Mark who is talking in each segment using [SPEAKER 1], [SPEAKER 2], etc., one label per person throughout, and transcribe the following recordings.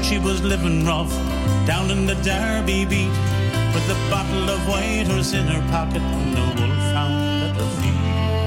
[SPEAKER 1] she was living rough down in the Derby beat, with a bottle of white horse in her pocket and a wolfhound at her feet.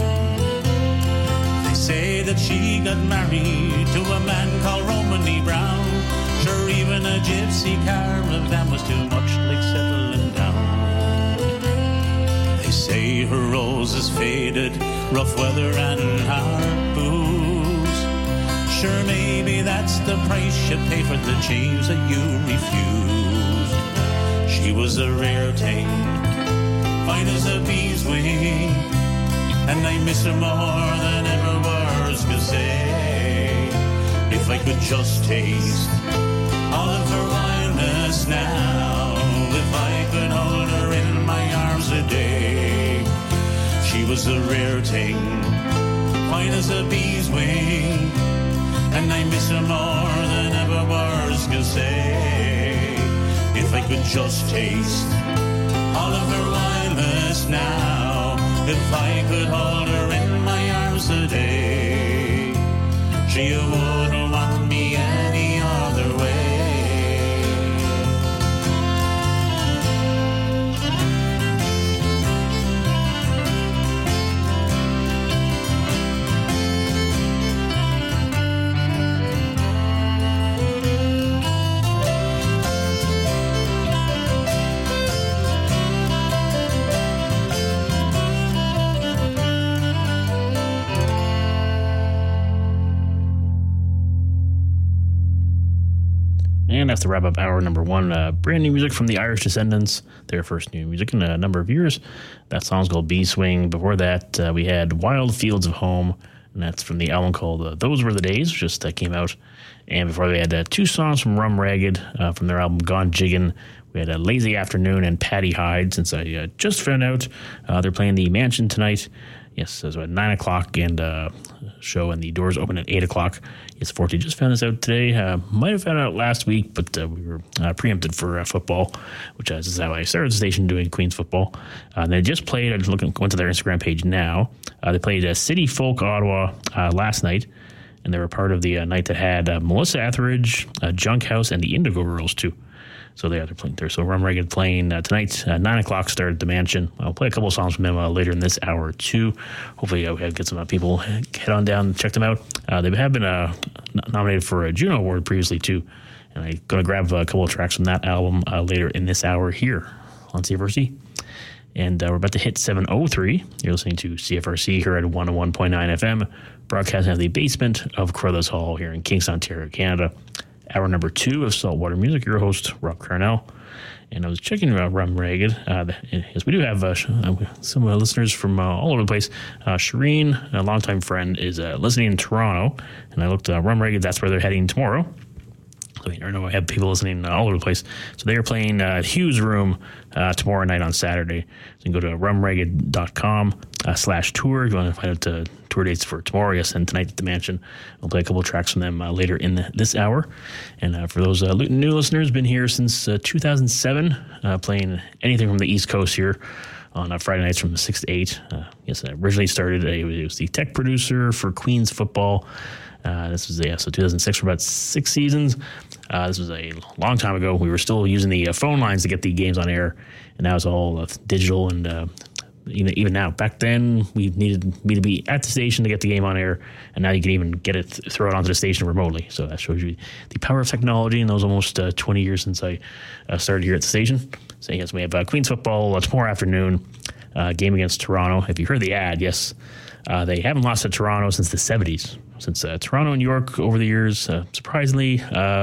[SPEAKER 1] They say that she got married to a man called Romany Brown. Sure, even a gypsy caravan was too much like settling down. They say her roses faded, rough weather and hard booze. Sure, maybe that's the price you pay for the change that you refused. She was a rare thing, fine as a bee's wing, and I miss her more than ever words could say. If I could just taste all of her wildness now, if I could hold her in my arms a day. She was a rare thing, fine as a bee's wing, and I miss her more than ever words could say. If I could just taste all of her wildness now, if I could hold her in my arms a day, she wouldn't want me any other way.
[SPEAKER 2] And that's to wrap up hour number one. Brand new music from the Irish Descendants, their first new music in a number of years. That song's called Bee Swing. Before that, we had Wild Fields of Home, and that's from the album called Those Were the Days, just came out. And before we had two songs from Rum Ragged from their album Gone Jiggin'. We had a Lazy Afternoon and Paddy Hyde, since I just found out they're playing the Mansion tonight. Yes, so at 9 o'clock and show, and the doors open at 8 o'clock. Yes, Forte just found this out today. Might have found out last week, but we were preempted for football, which is how I started the station doing Queen's football. They just played, I just went to their Instagram page now. They played City Folk Ottawa last night, and they were part of the night that had Melissa Etheridge, Junk House, and the Indigo Girls too. So they're playing there. So Rum Ragged playing tonight, 9 o'clock start at the Mansion. I'll play a couple of songs from them later in this hour too. Hopefully we get some people head on down and check them out. They have been nominated for a Juno Award previously too. And I'm going to grab a couple of tracks from that album later in this hour here on CFRC. And we're about to hit 7:03. You're listening to CFRC here at 101.9 FM, broadcasting out of the basement of Carruthers Hall here in Kingston, Ontario, Canada. Hour number 2 of Saltwater Music, your host, Rob Carnell. And I was checking Rum Ragged. Yes, we do have some listeners from all over the place. Shireen, a longtime friend, is listening in Toronto. And I looked at Rum Ragged, that's where they're heading tomorrow. So I know I have people listening all over the place. So they are playing Hugh's Room tomorrow night on Saturday. So you can go to rumragged.com/tour. If you want to find out tour dates for tomorrow, yes, and tonight at the Mansion. I'll play a couple of tracks from them later in this hour. And for those new listeners, been here since 2007, playing anything from the East Coast here on Friday nights from 6 to 8. Yes, I originally started, it was the tech producer for Queen's football. This was so 2006 for about 6 seasons. This was a long time ago. We were still using the phone lines to get the games on air, and now it's all digital. And even now, back then we needed me to be at the station to get the game on air, and now you can even get it throw it onto the station remotely. So that shows you the power of technology in those almost 20 years since I started here at the station. So yes, we have Queen's football tomorrow afternoon, game against Toronto. If you heard the ad, yes, they haven't lost to Toronto since the 70s. Since Toronto and York over the years, surprisingly,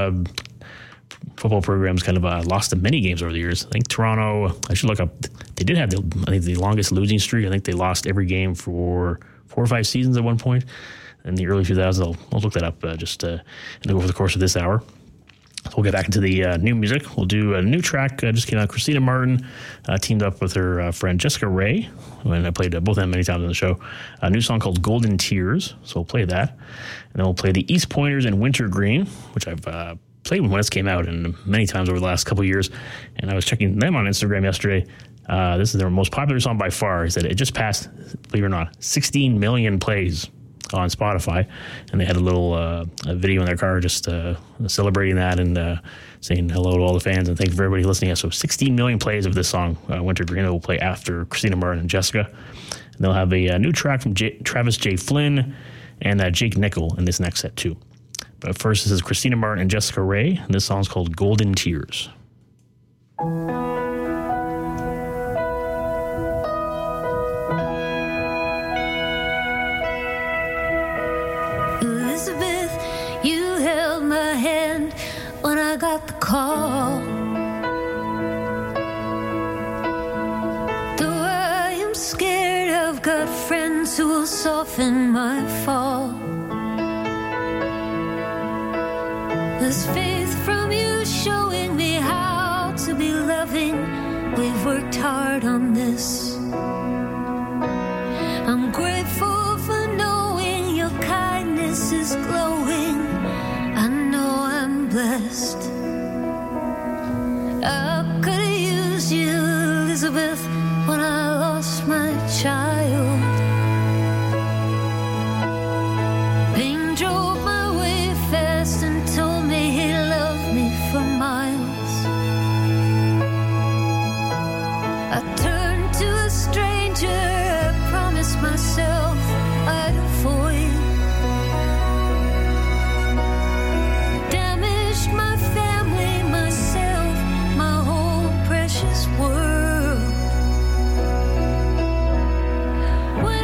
[SPEAKER 2] football programs kind of lost to many games over the years. I think Toronto, I should look up, they did have the longest losing streak. I think they lost every game for 4 or 5 seasons at one point in the early 2000s. I'll look that up over the course of this hour. So we'll get back into the new music. We'll do a new track. Just came out. Christina Martin teamed up with her friend Jessica Ray, and I played both of them many times on the show. A new song called Golden Tears. So we'll play that. And then we'll play the East Pointers and Wintergreen, which I've played when this came out and many times over the last couple of years. And I was checking them on Instagram yesterday. This is their most popular song by far. He said it just passed, believe it or not, 16 million plays on Spotify, and they had a little a video in their car just celebrating that and saying hello to all the fans and thank you for everybody listening. So 16 million plays of this song, Wintergreen, will play after Christina Martin and Jessica. And they'll have a new track from Travis J. Flynn and Jake Nickel in this next set too. But first, this is Christina Martin and Jessica Rae, and this song's called Golden Tears.
[SPEAKER 3] Elizabeth, you held my hand when I got the call. Though I am scared, I've got friends who will soften my fall. There's faith from you showing me how to be loving. We've worked hard on this. I'm grateful for knowing your kindness is glowing. I know I'm blessed. I could have used you, Elizabeth, when I lost my child. Pain drove my way fast and told me he loved me for miles. I turned to a stranger, I promised myself I'd avoid. Damaged my family, myself, my whole precious world. When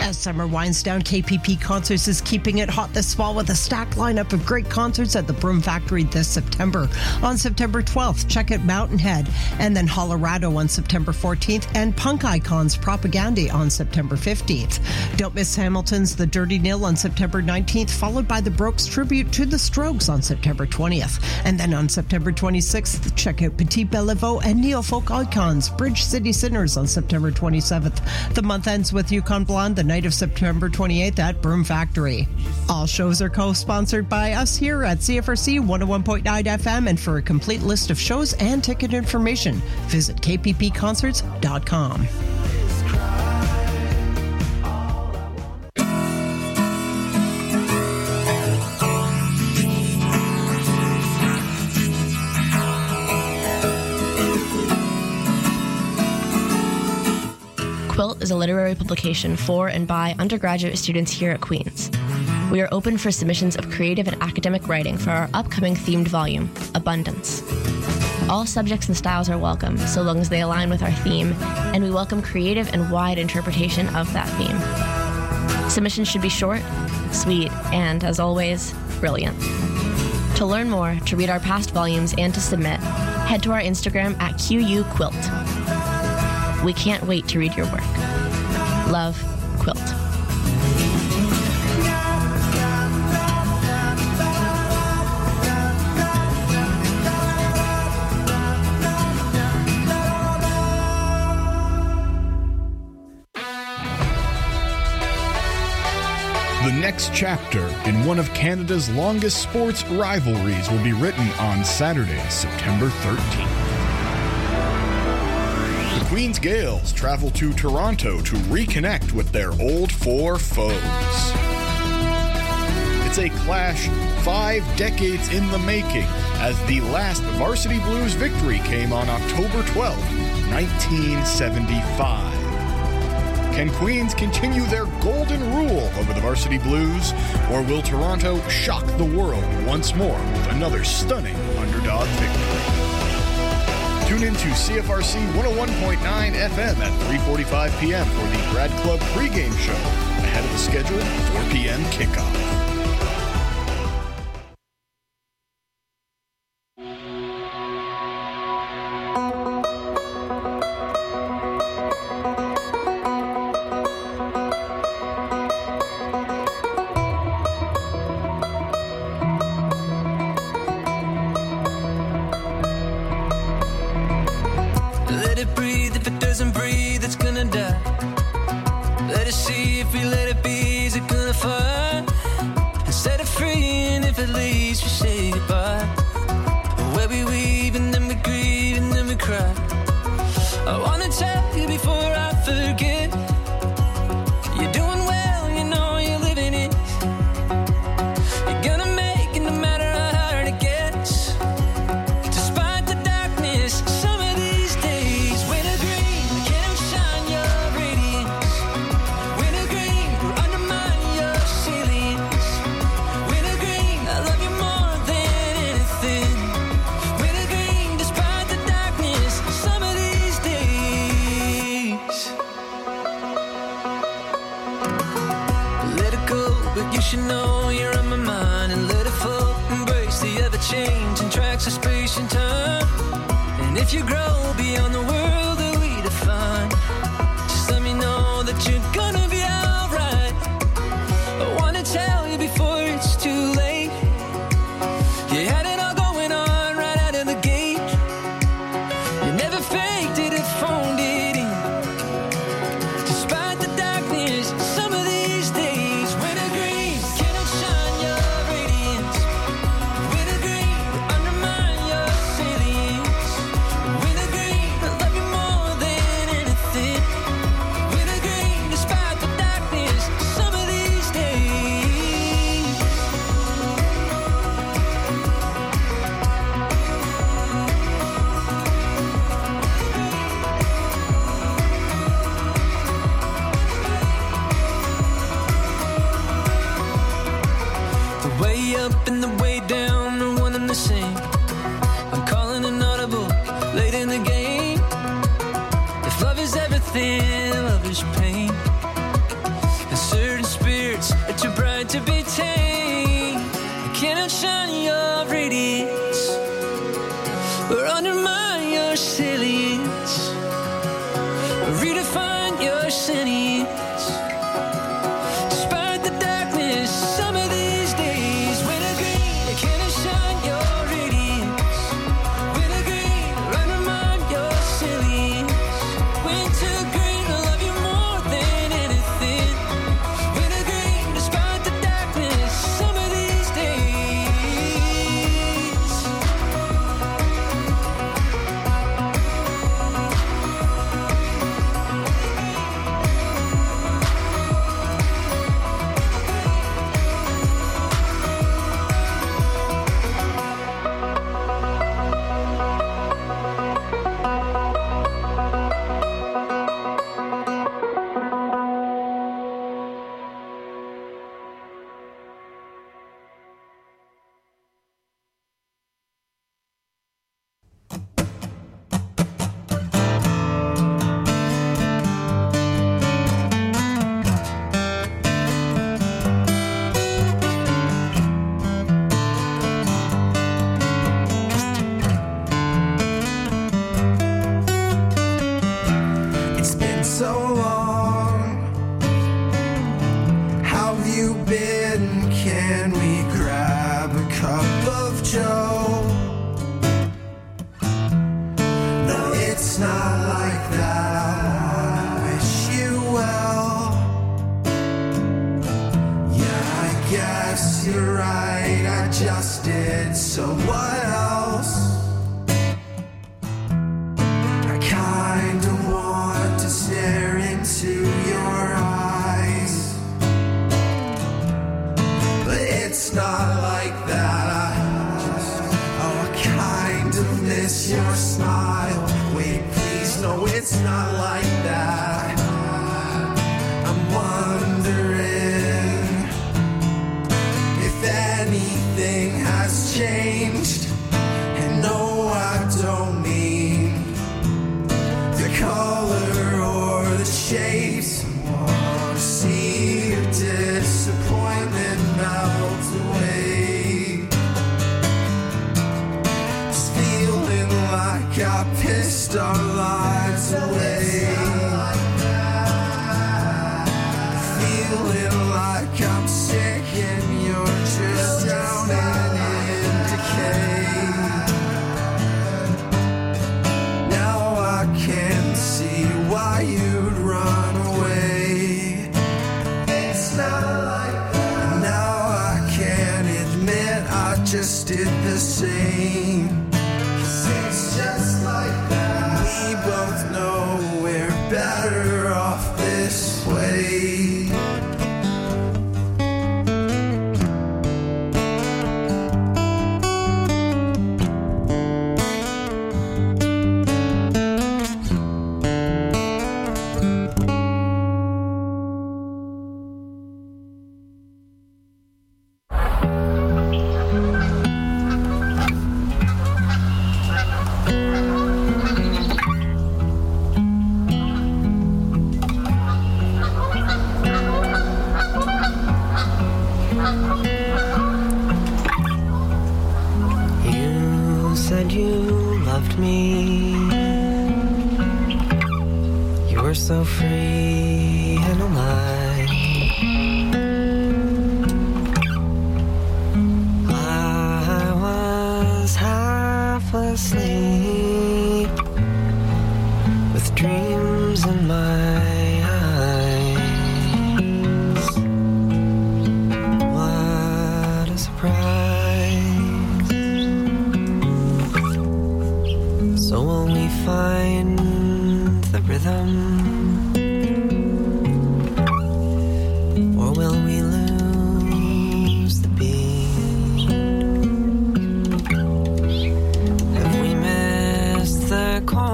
[SPEAKER 4] As summer winds down, KPP Concerts is keeping it hot this fall with a stacked lineup of great concerts at the Broom Factory this September. On September 12th, check out Mountain Head, and then Hollerado on September 14th, and Punk Icons Propaganda on September 15th. Don't miss Hamilton's The Dirty Nil on September 19th, followed by the Brooks tribute to the Strokes on September 20th. And then on September 26th, check out Petit Bellevaux and Neo-Folk Icons Bridge City Sinners on September 27th. The month ends with Yukon Blonde, the night of September 28th at Broom Factory. All shows are co-sponsored by us here at CFRC 101.9 FM, and for a complete list of shows and ticket information, visit kppconcerts.com.
[SPEAKER 5] Quilt is a literary publication for and by undergraduate students here at Queen's. We are open for submissions of creative and academic writing for our upcoming themed volume, Abundance. All subjects and styles are welcome, so long as they align with our theme, and we welcome creative and wide interpretation of that theme. Submissions should be short, sweet, and, as always, brilliant. To learn more, to read our past volumes, and to submit, head to our Instagram at QUQuilt. We can't wait to read your work. Love, Quilt.
[SPEAKER 6] The next chapter in one of Canada's longest sports rivalries will be written on Saturday, September 13th. The Queen's Gales travel to Toronto to reconnect with their old four foes. It's a clash 5 decades in the making, as the last Varsity Blues victory came on October 12, 1975. Can Queens continue their golden rule over the Varsity Blues, or will Toronto shock the world once more with another stunning underdog victory? Tune in to CFRC 101.9 FM at 3:45 p.m. for the Grad Club pregame show, ahead of the scheduled 4 p.m. kickoff.
[SPEAKER 7] More or undermine your salience, or redefine your sentience. Despite the darkness, some of these days, wintergreen can outshine your radiance. Wintergreen, undermine your salience. Wintergreen, I love you more than anything. Wintergreen, despite the darkness, some of these days.
[SPEAKER 8] It's been so long. How have you been? Can we grab a cup of joe? No, it's not like that. I wish you well. Yeah, I guess you're right. I just did. So what else? I kinda want to stare into your eyes, but it's not like that. I kind of miss your smile. Wait, please, no, it's not like that. I'm wondering if anything has changed. And no, I don't mean the color or the shapes. I want to see your disappointment melt away. Just feeling like I pissed our lives away. Feeling like I'm sick and you're just drowning in decay. Now I can see why you'd run away. It's not like that. Now I can admit I just did the same. 'Cause it's just like that. We both know we're better off this way.
[SPEAKER 7] You said you loved me. You were so free and alive. I was half asleep with dreams in my eyes. What a surprise. So will we find the rhythm? Or will we lose the beat? Have we missed the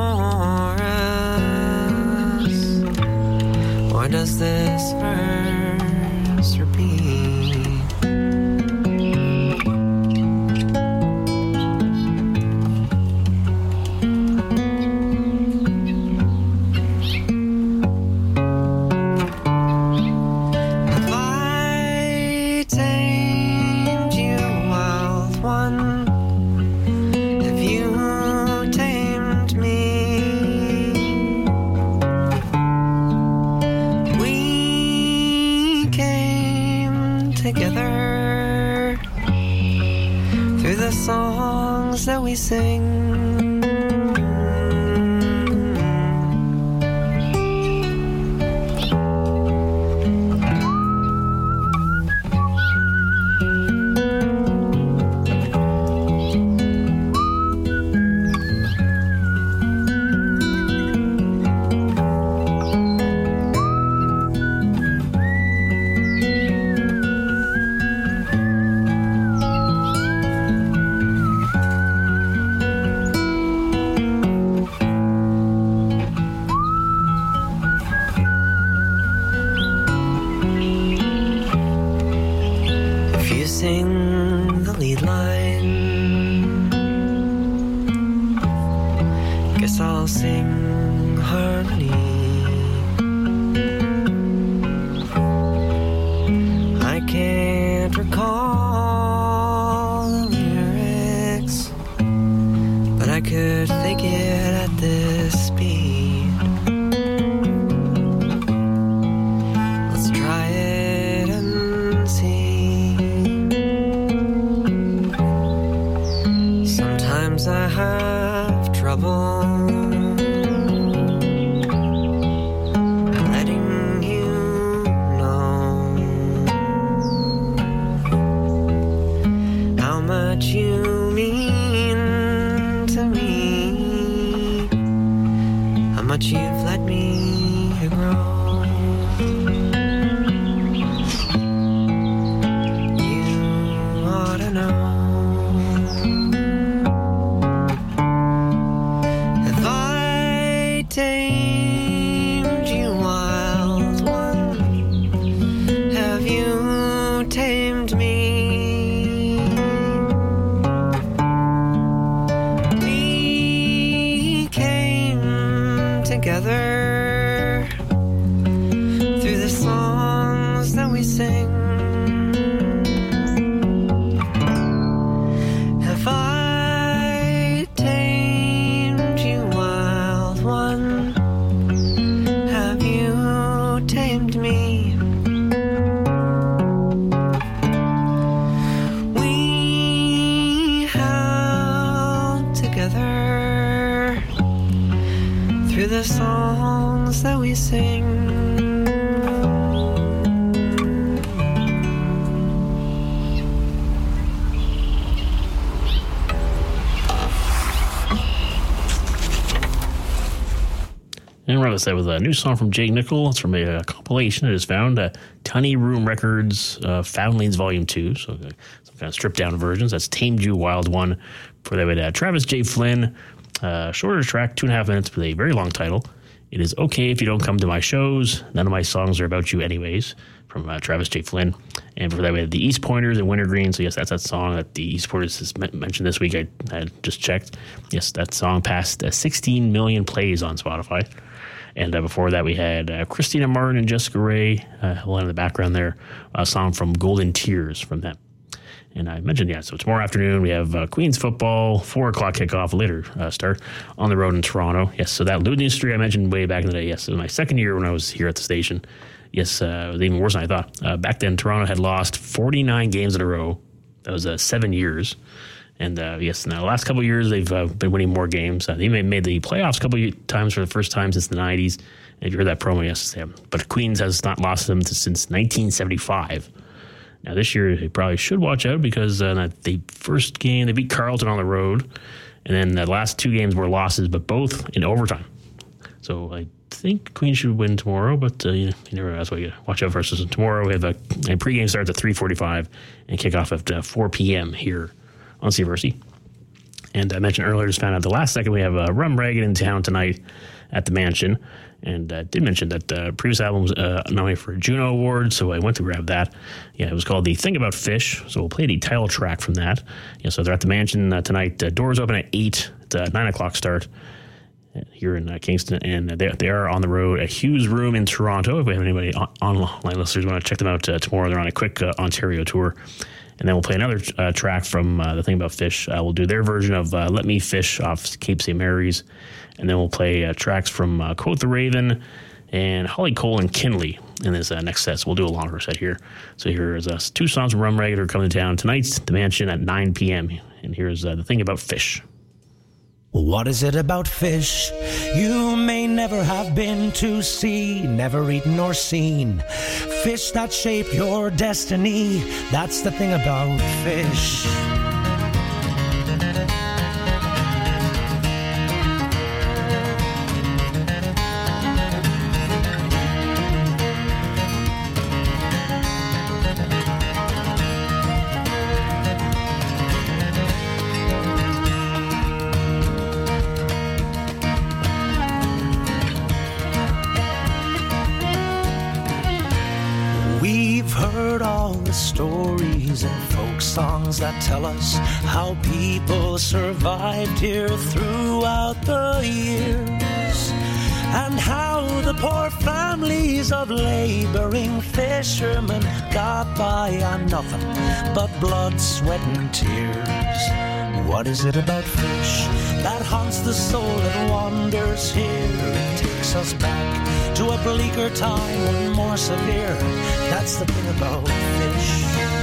[SPEAKER 7] chorus? Or does this verse repeat? Have I tamed you, wild one? Have you
[SPEAKER 8] sing. If you sing the lead line, guess I'll sing harmony. I can't recall the lyrics, but I could fake it at this speed. Let's try it and see. Sometimes I have trouble letting you know how much you mean to me, how much you've let me grow. You ought to know. Have I tamed you, wild one? Have you tamed me? We came together through the songs that we sing. Have I tamed you, wild one? Have you tamed me? We held together through the songs that we sing.
[SPEAKER 2] And we're set with a new song from Jay Nickel. It's from a compilation that is found at Tiny Room Records, Foundlings Volume 2. So some kind of stripped down versions. That's Tamed You, Wild One. For that, we had Travis J. Flynn. Shorter track, 2.5 minutes, with a very long title. It is okay if you don't come to my shows. None of my songs are about you anyways. From Travis J. Flynn. And for that, we had the East Pointers and Wintergreen. So yes, that's that song that the East Pointers has mentioned this week. I just checked. Yes, that song passed 16 million plays on Spotify. And before that, we had Christina Martin and Jessica Ray, in the background there, a song from Golden Tears from them. And I mentioned, so tomorrow afternoon we have Queens football, 4 o'clock kickoff, later start on the road in Toronto. Yes, so that losing streak I mentioned way back in the day, yes, it was my second year when I was here at the station. Yes, it was even worse than I thought. Back then, Toronto had lost 49 games in a row. That was 7 years. And yes, now the last couple of years, they've been winning more games. They made the playoffs a couple of times for the first time since the 90s. And if you heard that promo, yes, but Queens has not lost them since 1975. Now, this year, they probably should watch out because the first game, they beat Carleton on the road. And then the last 2 games were losses, but both in overtime. So I think Queens should win tomorrow, but you never know. That's why you watch out for us. So tomorrow, we have a pregame starts at 3:45 and kickoff at 4 p.m. here on CVRC. And I mentioned earlier, just found out the last second, we have Rum Ragged in town tonight at the Mansion. And did mention that the previous album was nominated for a Juno Award, so I went to grab that. Yeah, it was called The Thing About Fish, so we'll play the title track from that. Yeah, so they're at the Mansion tonight. Doors open at 8. It's a 9 o'clock start here in Kingston, and they are on the road at Hughes Room in Toronto. If we have anybody online listeners want to check them out tomorrow, they're on a quick Ontario tour. And then we'll play another track from The Thing About Fish. We'll do their version of Let Me Fish off Cape St. Mary's. And then we'll play tracks from Quote the Raven and Holly Cole and Kinley in this next set. So we'll do a longer set here. So here's 2 songs from Rum Ragged are coming to town. Tonight's The Mansion at 9 p.m. And here's The Thing About Fish.
[SPEAKER 9] What is it about fish you may never have been to see, never eaten or seen? Fish that shape your destiny, that's the thing about fish. Stories and folk songs that tell us how people survived here throughout the years, and how the poor families of laboring fishermen got by on nothing but blood, sweat, and tears. What is it about fish that haunts the soul and wanders here? It takes us back to a bleaker time and more severe. That's the thing about fish.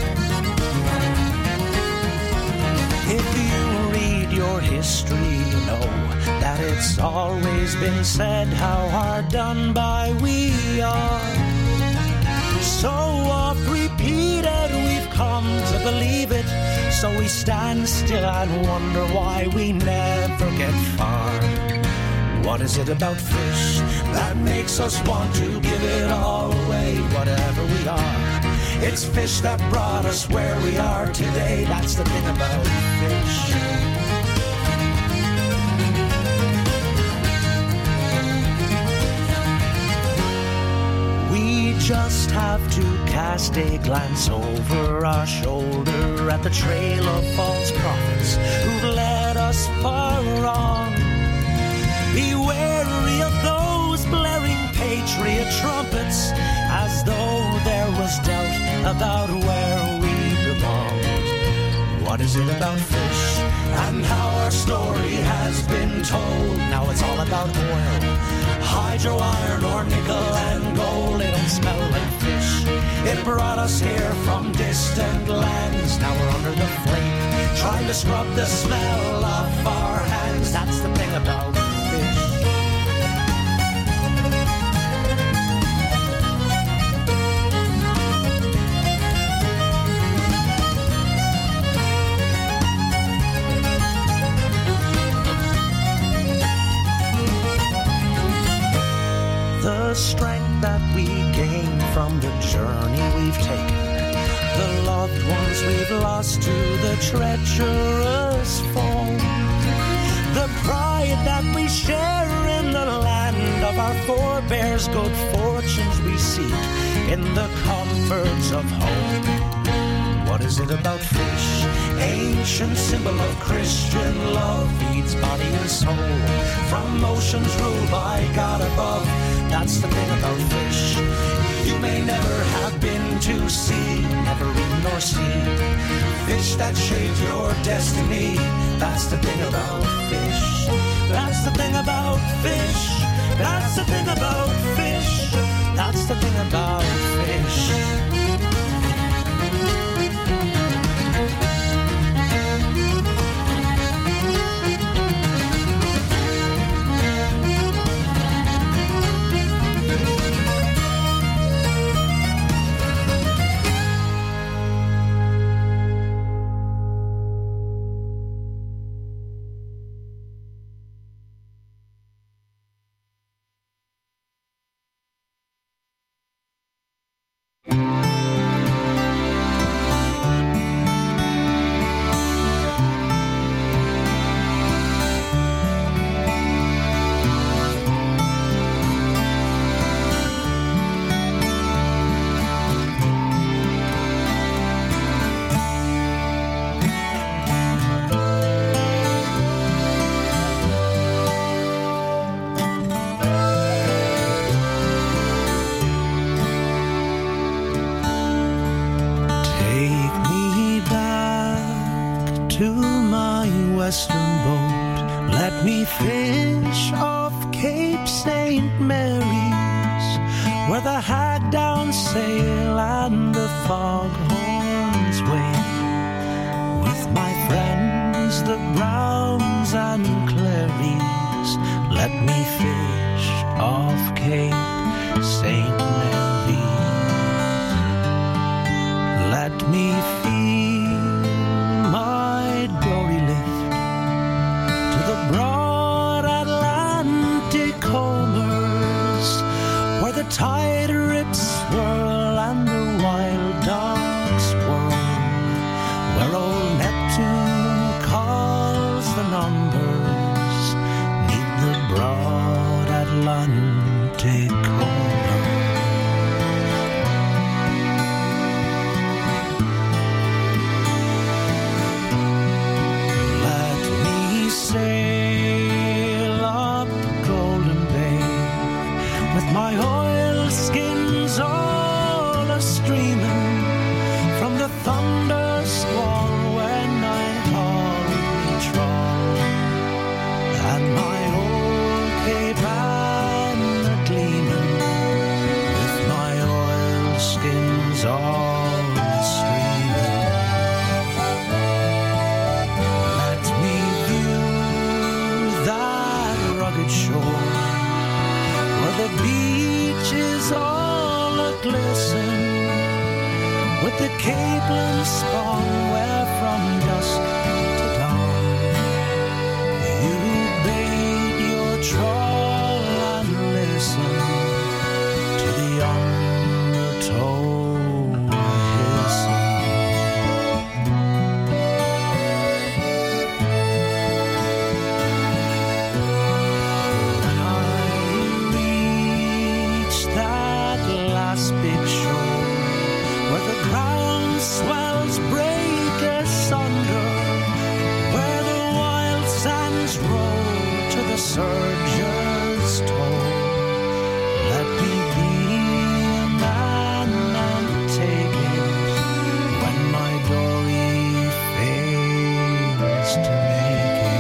[SPEAKER 9] If you read your history, you know that it's always been said how hard done by we are. So oft repeated, we've come to believe it. So we stand still and wonder why we never get far. What is it about fish that makes us want to give it all away, whatever we are? It's fish that brought us where we are today. That's the thing about fish. We just have to cast a glance over our shoulder at the trail of false prophets who've led us far wrong. Be wary of those blaring patriot trumpets, as though there was doubt about where we belong. What is it about fish and how our story has been told? Now it's all about oil, hydro, iron, or nickel and gold. It don't smell like fish. It brought us here from distant lands. Now we're under the flame, trying to scrub the smell off our hands. That's the thing about fish. The strength that we gain from the journey we've taken, the loved ones we've lost to the treacherous foe, the pride that we share in the land of our forebears, good fortunes we seek in the comforts of home. What is it about fish? Ancient symbol of Christian love, feeds body and soul from oceans ruled by God above. That's the thing about fish you may never have been to see, never eaten or seen. Fish that shaped your destiny. That's the thing about fish. That's the thing about fish. That's the thing about fish. That's the thing about fish. Western boat, let me fish off Cape St. Mary's, where the hag downs sail and the foghorns wave, with my friends the Browns and Clare. Let me fish off Cape St. Mary's. Let me feel my dory lift to the broad Atlantic combers, where the tide rips swirl and the wild dogs whirl, where old Neptune calls the numbers, neath the broad Atlantic combers. Let me sail up Golden Bay with my oilskins all a-streaming from the thunder squall when I haul me trawl, and my old Cape Ann a-gleaming with my oilskins all a-streaming. Let me view that rugged shore where the beach is all a-glisten with the capelin spawn, where from dusk to dawn you bait your trawl and listen to the undertow hissing. When I reach that last big shore where the ground swells break asunder, where the wild sands roll to the surger's toe, let me be a man and take it when my dory fails to make it.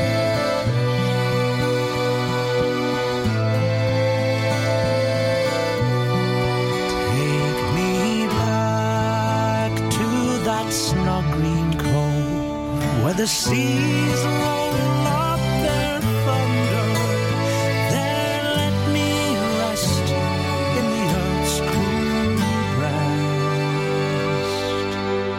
[SPEAKER 9] Take me back to that snug green cove where the seas roll up their thunder. There let me rest in the earth's cool breast,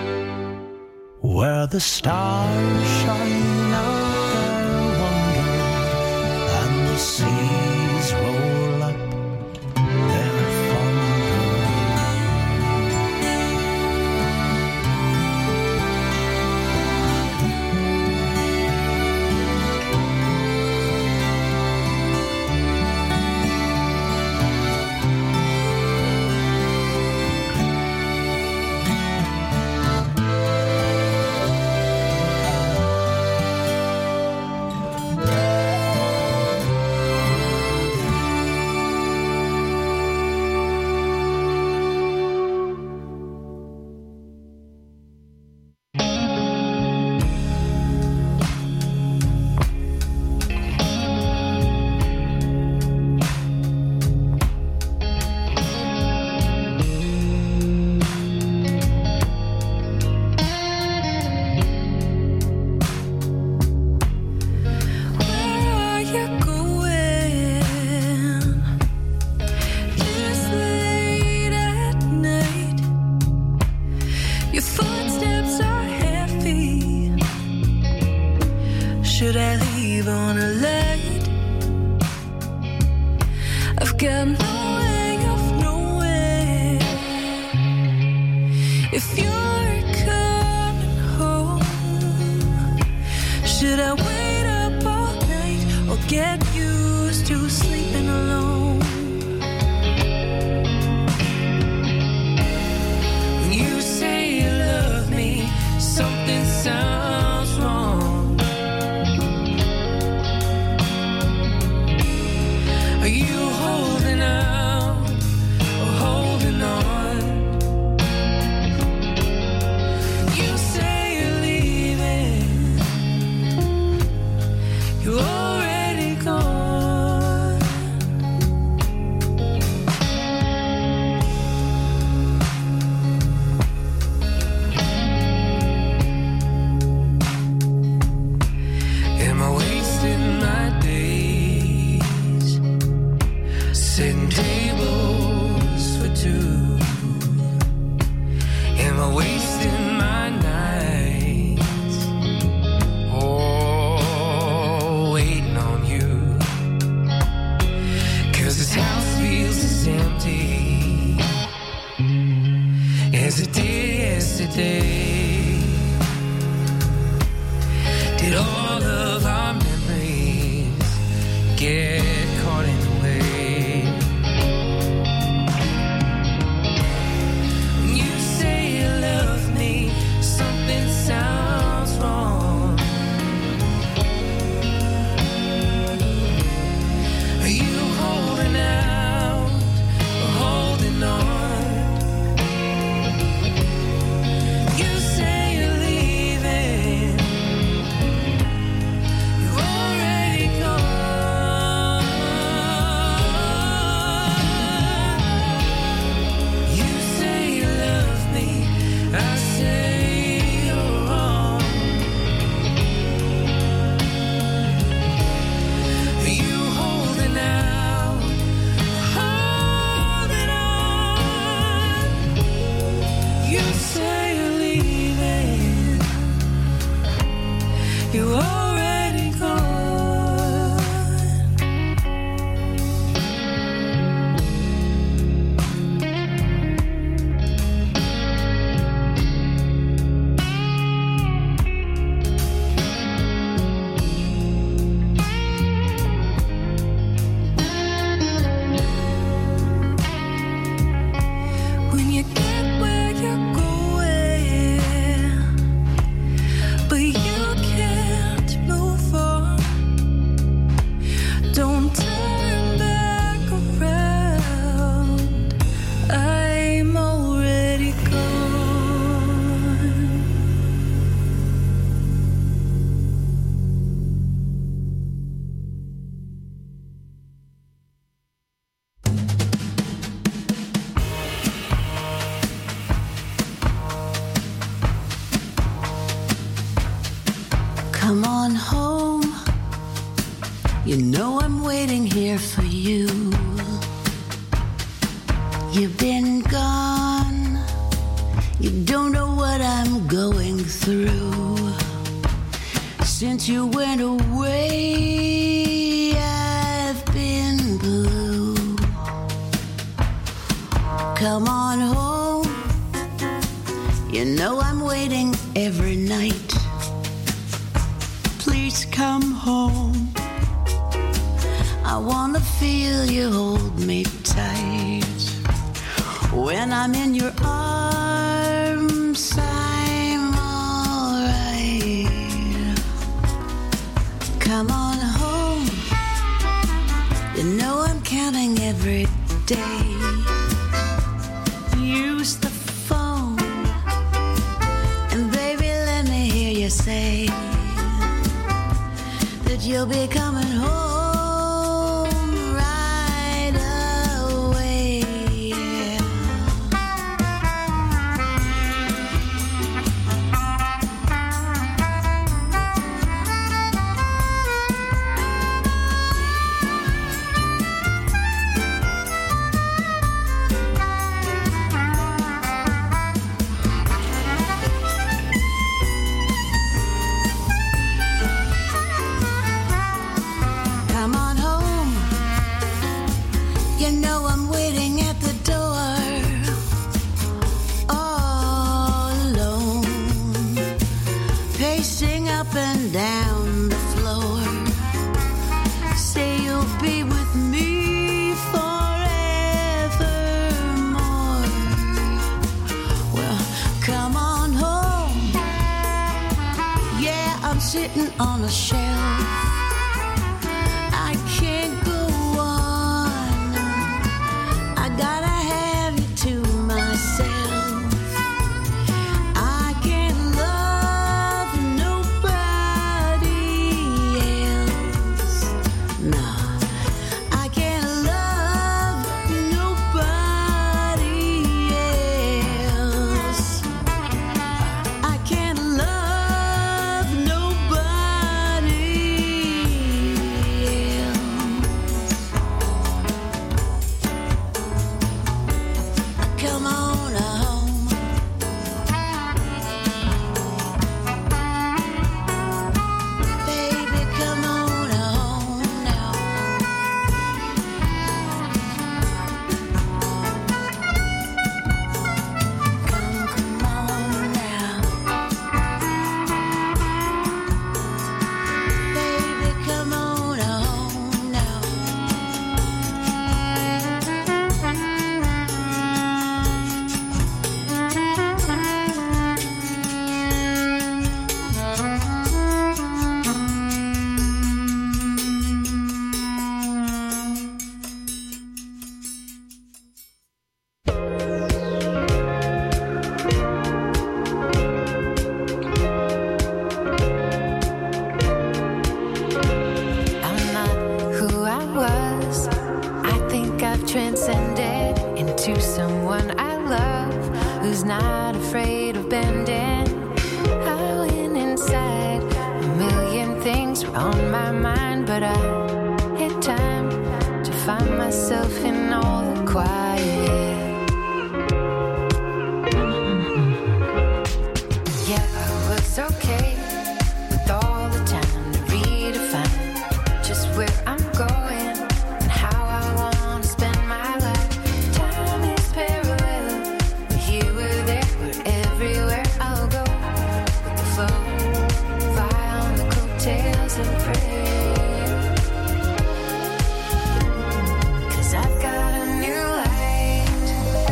[SPEAKER 9] where the stars shine out their wonder and the seas roll up their thunder.
[SPEAKER 7] Should I leave on a light? I've got no way of knowing if you're coming home. Should I wait up all night or get used to sleeping alone? When you say you love me, something sounds wrong. Are you holding out or holding on? You say you're leaving, you're already gone. Am I wasting my days?
[SPEAKER 10] You know I'm waiting here for you. You've been gone. You don't know what I'm going through. Since you went away, I've been blue. Come on home. You know I'm waiting every night. Please come home. I wanna feel you hold me tight. When I'm in your arms, I'm alright. Come on home. You know I'm counting every day. Use the phone, and baby, let me hear you say that you'll be coming home right away. Come on home. You know I'm waiting at the door, all alone, pacing up and down the floor. Say you'll be with me forevermore. Well, come on home. Yeah, I'm sitting on a shelf. I can't go on. I gotta have you to myself. I can't love nobody else. Nah, I can't love nobody else. I can't love nobody else. Come on home. Baby, come on home now. Come on now. Baby, come on home now.
[SPEAKER 11] I'm not who I was. I think I've transcended into someone I love who's not afraid of bending. I went inside. A million things were on my mind, but I had time to find myself in all the quiet. Yeah, I was okay with all the time to redefine just where I'm going and how I want to spend my life. Time is parallel. We're here, we're there, we're everywhere. I'll go with the flow, fly on the coattails and pray. 'Cause I've got a new light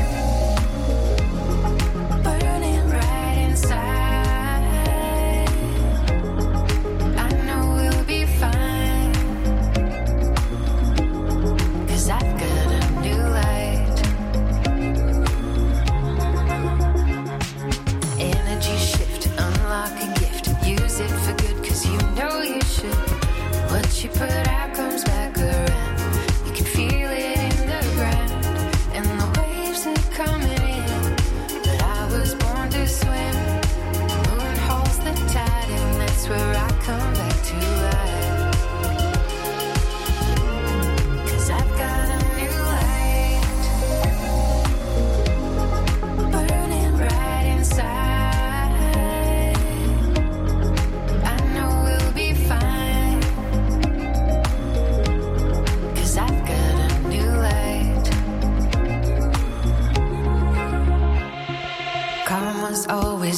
[SPEAKER 11] burning right inside. I know we'll be fine. 'Cause I've got a new light. Energy shift, unlock a gift. Use it for good, 'cause you know you should. What you put out comes back around. You can feel it in the ground, and the waves are coming in. But I was born to swim. Moon holds the tide, and that's where I come back to life.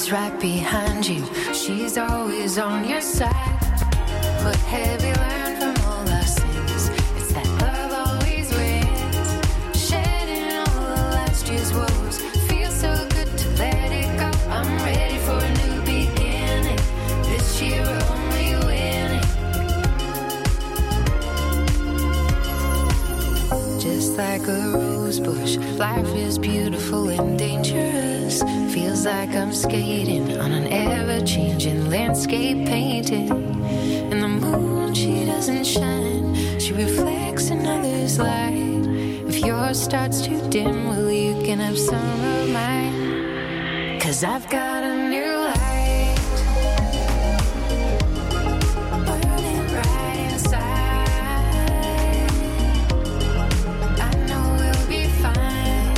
[SPEAKER 11] always right behind you. She's always on your side. But have you learned from all our sins? It's that love always wins. Shedding all the last year's woes. Feels so good to let it go. I'm ready for a new beginning. This year we're only winning. Just like a rose bush, life is beautiful and dangerous. Feels like I'm skating on an ever-changing landscape painted. And the moon, she doesn't shine. She reflects another's light. If yours starts to dim, well, you can have some of mine. 'Cause I've got a new light burning right inside. I know we'll be fine.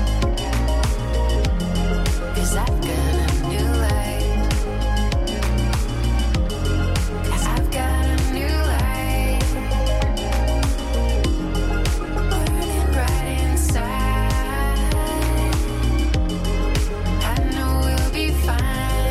[SPEAKER 11] 'Cause I've got a new light. 'Cause I've got a new light burning right inside. I know we'll be fine.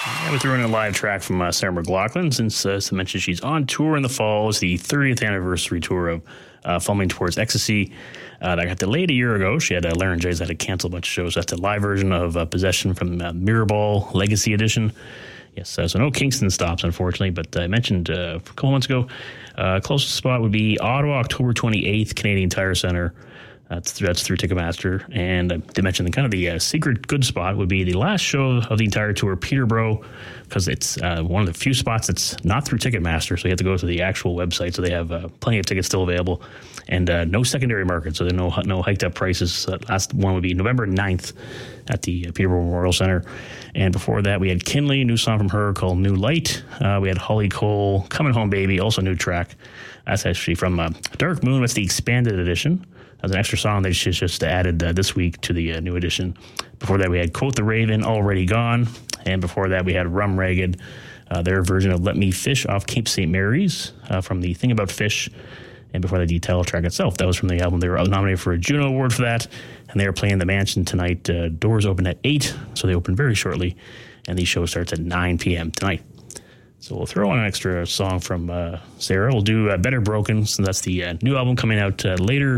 [SPEAKER 2] I was throwing a live track from Sarah McLachlan since I mentioned she's on tour in the fall. It's the 30th anniversary tour of Foaming Towards Ecstasy. That got delayed a year ago. She had laryngitis, had to cancel a bunch of shows. That's a live version of Possession from Mirrorball Legacy Edition. Yes, so no Kingston stops, unfortunately, but I mentioned a couple months ago, closest spot would be Ottawa, October 28th, Canadian Tire Centre. That's through Ticketmaster. And they mentioned the secret good spot would be the last show of the entire tour, Peterborough, because it's one of the few spots that's not through Ticketmaster, so you have to go to the actual website. So they have plenty of tickets still available, and no secondary market, so there are no hiked up prices. Last one would be November 9th at the Peterborough Memorial Center. And before that, we had Kinley, a new song from her called New Light. We had Holly Cole, Coming Home Baby, also a new track. That's actually from Dark Moon. That's the expanded edition. As an extra song they just added this week to the new edition. Before that, we had Quote the Raven, Already Gone. And before that, we had Rum Ragged, their version of Let Me Fish off Cape St. Mary's from the Thing About Fish. And before the detail track itself, that was from the album. They were nominated for a Juno Award for that. And they are playing the Mansion tonight. Doors open at 8, so they open very shortly. And the show starts at 9 p.m. tonight. So we'll throw on an extra song from Sarah. We'll do Better Broken, so that's the new album coming out later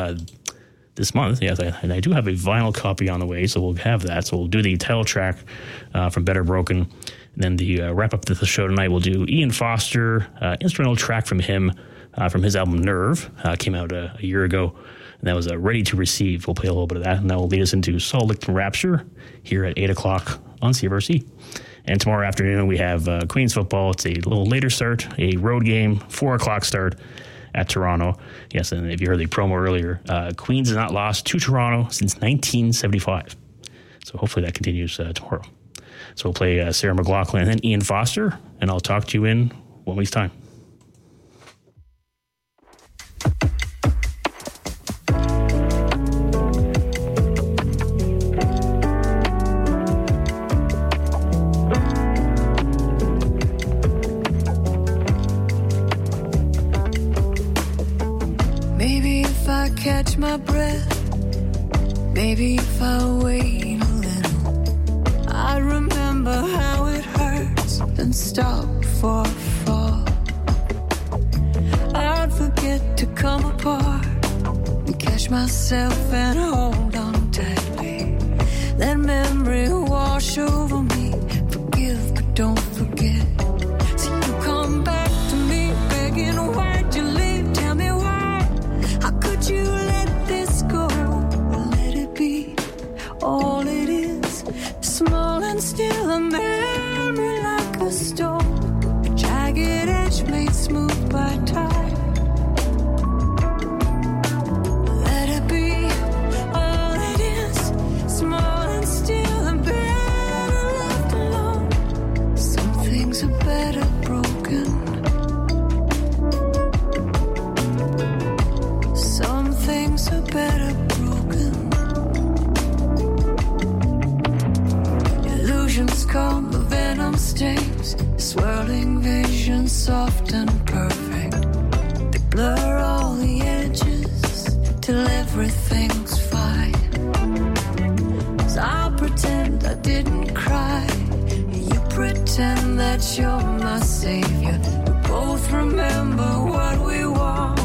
[SPEAKER 2] this month. Yes, and I do have a vinyl copy on the way, so we'll have that. So we'll do the title track from Better Broken. And then the wrap up to the show tonight, we'll do Ian Foster, instrumental track from him from his album Nerve. Came out a year ago. And that was Ready to Receive. We'll play a little bit of that, and that will lead us into Saul Lichten Rapture here at 8 o'clock on CFRC. And tomorrow afternoon, we have Queens football. It's a little later start, a road game, 4 o'clock start at Toronto. Yes, and if you heard the promo earlier, Queens has not lost to Toronto since 1975. So hopefully that continues tomorrow. So we'll play Sarah McLachlan and then Ian Foster, and I'll talk to you in 1 week's time.
[SPEAKER 11] Catch my breath. Maybe if I wait a little, I remember how it hurts and stop before I fall. I'd forget to come apart and catch myself and hold on tightly. Let memory wash over me. Forgive but don't forget. So you come back to me begging, why'd you leave? Tell me why. How could you let this go? Let it be all it is, small and still, a memory like a stone, a jagged edge made smooth by time. Let it be all it is, small and still, and better left alone. Some things are better broken. Things are better broken. Illusions come, the venom stings, swirling visions soft and perfect. They blur all the edges till everything's fine. So I'll pretend I didn't cry. You pretend that you're my savior. We both remember what we want.